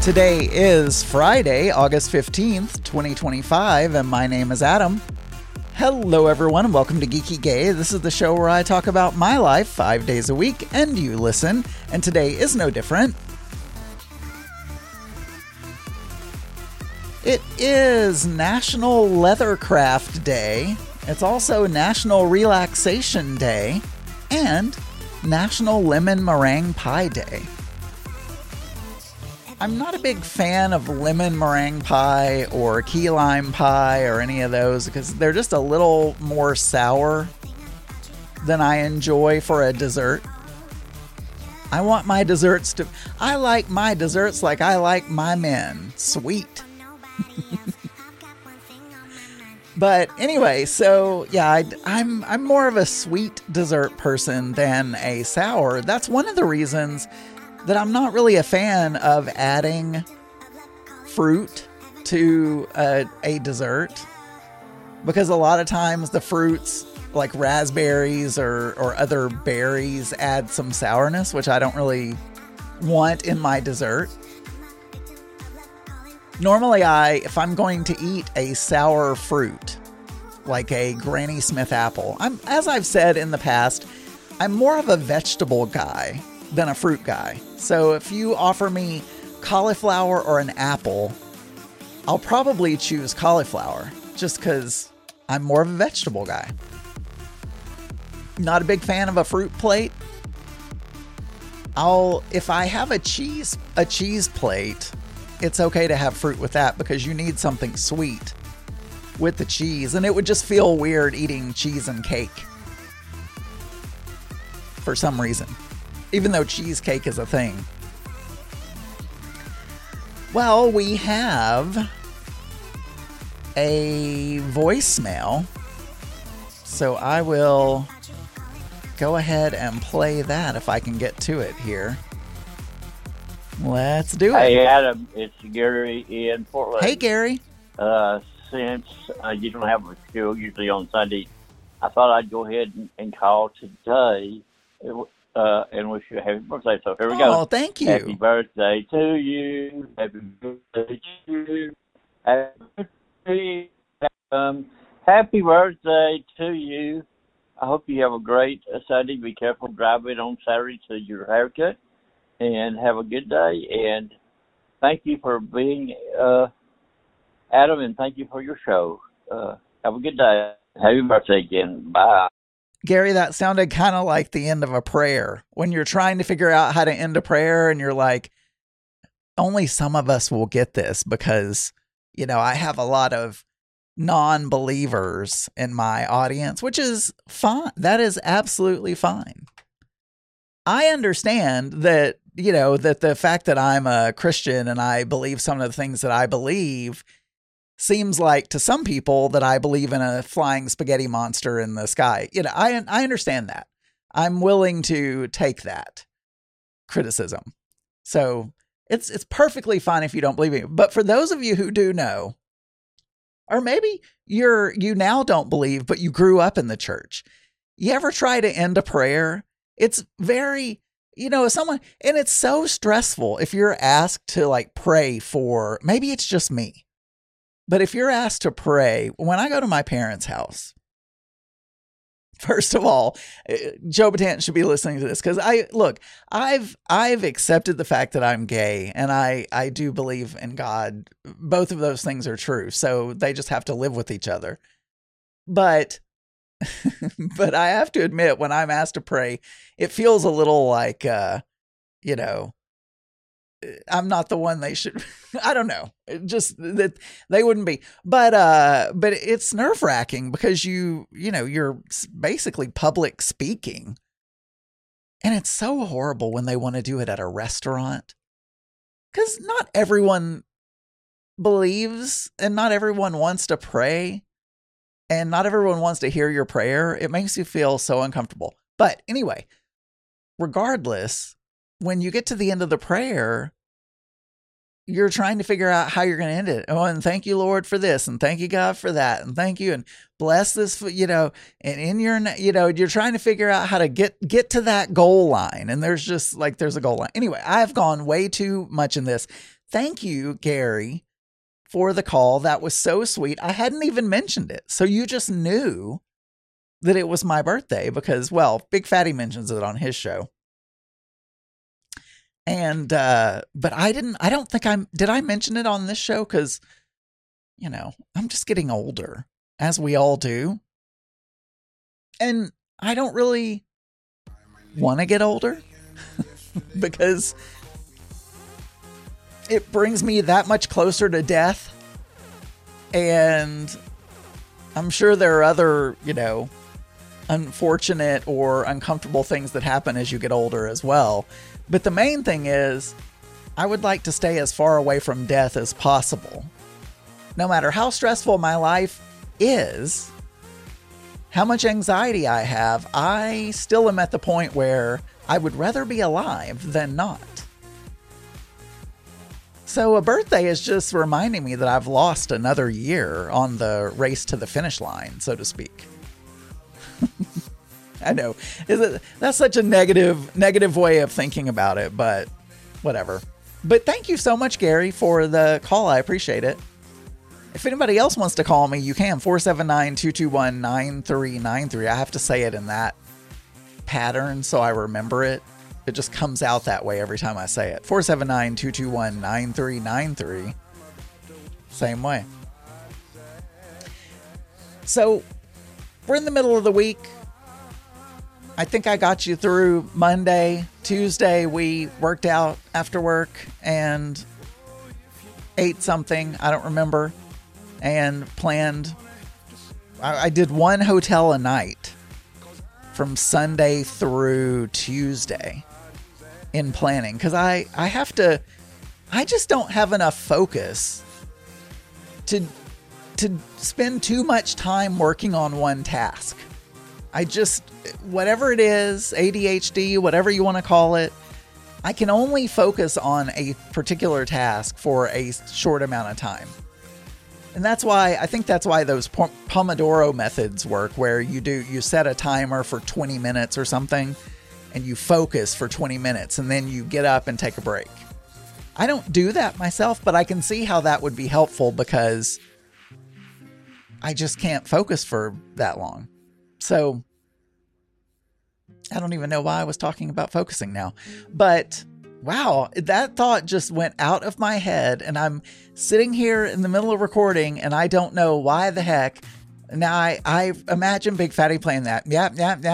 Today is Friday, August 15th, 2025, and my name is Adam. Hello, everyone, and welcome to Geeky Gay. This is the show where I talk about my life 5 days a week, and you listen, and today is no different. It is National Leathercraft Day. It's also National Relaxation Day and National Lemon Meringue Pie Day. I'm not a big fan of lemon meringue pie or key lime pie or any of those because they're just a little more sour than I enjoy for a dessert. I like my desserts like I like my men, sweet. But anyway, so yeah, I'm more of a sweet dessert person than a sour. That's one of the reasons that I'm not really a fan of adding fruit to a dessert, because a lot of times the fruits like raspberries or other berries add some sourness, which I don't really want in my dessert. Normally, if I'm going to eat a sour fruit, like a Granny Smith apple, as I've said in the past, I'm more of a vegetable guy than a fruit guy. So if you offer me cauliflower or an apple, I'll probably choose cauliflower just because I'm more of a vegetable guy. Not a big fan of a fruit plate. If I have a cheese plate, it's okay to have fruit with that because you need something sweet with the cheese, and it would just feel weird eating cheese and cake for some reason, even though cheesecake is a thing. Well, we have a voicemail, so I will go ahead and play that if I can get to it here. Let's do it. Hey, Adam, it's Gary in Portland. Hey, Gary. Since you don't have a show usually on Sunday, I thought I'd go ahead and call today and wish you a happy birthday. So here we go. Oh, thank you. Happy birthday to you. Happy birthday to you. Happy birthday to you. I hope you have a great Sunday. Be careful driving on Saturday to your haircut. And have a good day. And thank you for being Adam, and thank you for your show. Have a good day. Happy birthday again. Bye. Gary, that sounded kind of like the end of a prayer. When you're trying to figure out how to end a prayer and you're like, only some of us will get this because, I have a lot of non-believers in my audience, which is fine. That is absolutely fine. I understand that, that the fact that I'm a Christian and I believe some of the things that I believe seems like to some people that I believe in a flying spaghetti monster in the sky. I understand that. I'm willing to take that criticism. So it's perfectly fine if you don't believe me. But for those of you who do know, or maybe you now don't believe, but you grew up in the church, you ever try to end a prayer? It's very, and it's so stressful if you're asked to pray for, maybe it's just me, but if you're asked to pray, when I go to my parents' house, first of all, Joe Batant should be listening to this because I've accepted the fact that I'm gay and I do believe in God. Both of those things are true. So they just have to live with each other. But I have to admit, when I'm asked to pray, it feels a little like, I'm not the one they should, I don't know, just that they wouldn't be, but it's nerve wracking because you're basically public speaking, and it's so horrible when they want to do it at a restaurant because not everyone believes and not everyone wants to pray. And not everyone wants to hear your prayer. It makes you feel so uncomfortable. But anyway, regardless, when you get to the end of the prayer, you're trying to figure out how you're going to end it. Oh, and thank you, Lord, for this. And thank you, God, for that. And thank you. And bless this, and in your, you're trying to figure out how to get to that goal line. And there's a goal line. Anyway, I've gone way too much in this. thank you, Gary, for the call. That was so sweet. I hadn't even mentioned it. So you just knew that it was my birthday because, well, Big Fatty mentions it on his show. And, but I don't think did I mention it on this show? Cause I'm just getting older, as we all do. And I don't really want to get older because it brings me that much closer to death. And I'm sure there are other, unfortunate or uncomfortable things that happen as you get older as well. But the main thing is, I would like to stay as far away from death as possible. No matter how stressful my life is, how much anxiety I have, I still am at the point where I would rather be alive than not. So a birthday is just reminding me that I've lost another year on the race to the finish line, so to speak. I know. That's such a negative way of thinking about it, but whatever. But thank you so much, Gary, for the call. I appreciate it. If anybody else wants to call me, you can. 479-221-9393. I have to say it in that pattern so I remember it. It just comes out that way every time I say it. 479-221-9393. Same way. So, we're in the middle of the week. I think I got you through Monday. Tuesday, we worked out after work and ate something. I don't remember. And planned. I did one hotel a night from Sunday through Tuesday in planning. Because I just don't have enough focus to spend too much time working on one task. Whatever it is, ADHD, whatever you want to call it, I can only focus on a particular task for a short amount of time. And I think that's why those Pomodoro methods work, where you set a timer for 20 minutes or something, and you focus for 20 minutes, and then you get up and take a break. I don't do that myself, but I can see how that would be helpful because I just can't focus for that long. So I don't even know why I was talking about focusing now, but wow, that thought just went out of my head, and I'm sitting here in the middle of recording and I don't know why the heck. Now I imagine Big Fatty playing that. Yeah.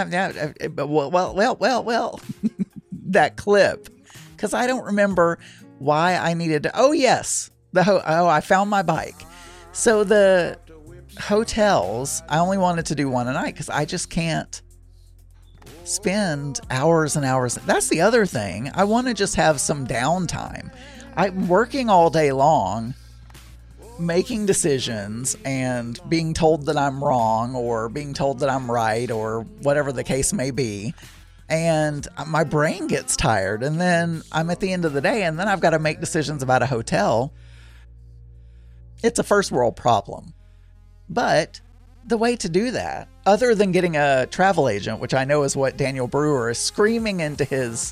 Well, that clip. Cause I don't remember why I needed to, oh yes. I found my bike. So the hotels, I only wanted to do one a night because I just can't spend hours and hours. That's the other thing. I want to just have some downtime. I'm working all day long, making decisions and being told that I'm wrong or being told that I'm right or whatever the case may be. And my brain gets tired. And then I'm at the end of the day and then I've got to make decisions about a hotel. It's a first world problem. But the way to do that, other than getting a travel agent, which I know is what Daniel Brewer is screaming into his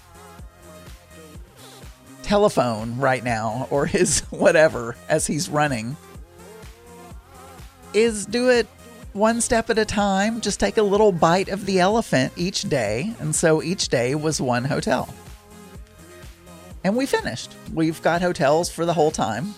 telephone right now, or his whatever, as he's running, is do it one step at a time. Just take a little bite of the elephant each day. And so each day was one hotel. And we finished. We've got hotels for the whole time.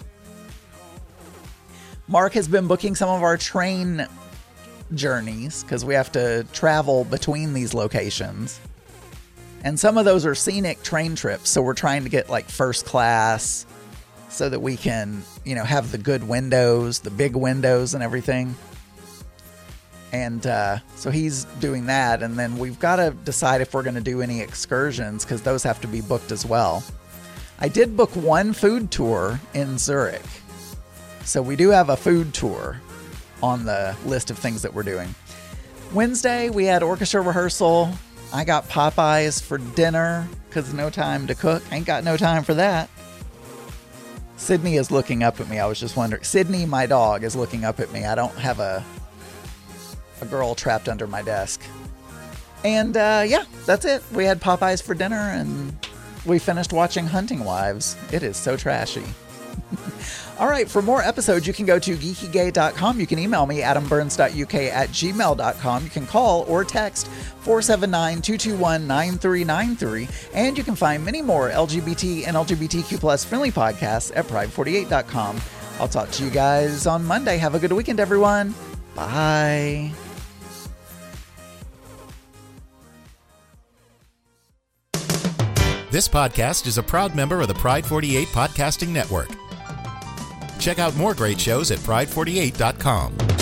Mark has been booking some of our train journeys because we have to travel between these locations. And some of those are scenic train trips. So we're trying to get like first class so that we can, have the good windows, the big windows and everything. And so he's doing that. And then we've got to decide if we're going to do any excursions because those have to be booked as well. I did book one food tour in Zurich. So we do have a food tour on the list of things that we're doing. Wednesday, we had orchestra rehearsal. I got Popeyes for dinner because no time to cook. Ain't got no time for that. Sydney is looking up at me. I was just wondering. Sydney, my dog, is looking up at me. I don't have a girl trapped under my desk. And yeah, that's it. We had Popeyes for dinner and we finished watching Hunting Wives. It is so trashy. All right, for more episodes, you can go to geekygay.com. You can email me, adamburns.uk@gmail.com. You can call or text 479-221-9393. And you can find many more LGBT and LGBTQ plus friendly podcasts at pride48.com. I'll talk to you guys on Monday. Have a good weekend, everyone. Bye. This podcast is a proud member of the Pride 48 Podcasting Network. Check out more great shows at pride48.com.